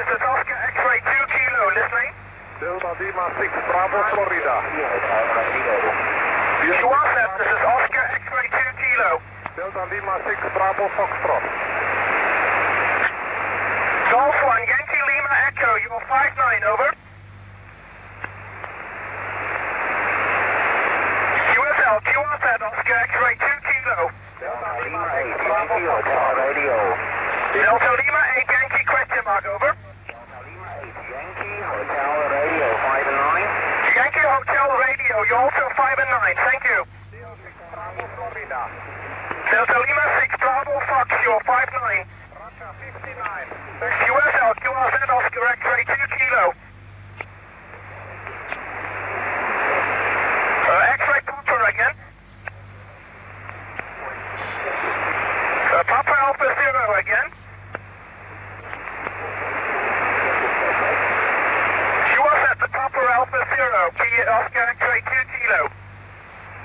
this is Oscar X-ray 2 Kilo, listening. Delta Lima 6 Bravo, Florida. UASF, this is Oscar X-ray 2 Kilo. Delta Lima 6 Bravo, Foxtrot. Golf 1, Yankee Lima Echo, you're 5-9, over. QSL, QRZ, Oscar X-ray 2 Kilo. Delta Lima 8 Bravo, Foxtrot. Radio. Delta Lima 8, Yankee question mark, over. Delta Lima 8 Yankee Hotel Radio 5 and 9. Yankee Hotel Radio, you're also 5 and 9, thank you. Bravo, Florida. Delta Lima 6 Bravo Fox, you're 5-9. Russia 59. QSL, QRZ, Oscar X-ray 2 Kilo. X-ray Papa again. Papa Alpha 0 again. QSL, the Papa Alpha 0, Oscar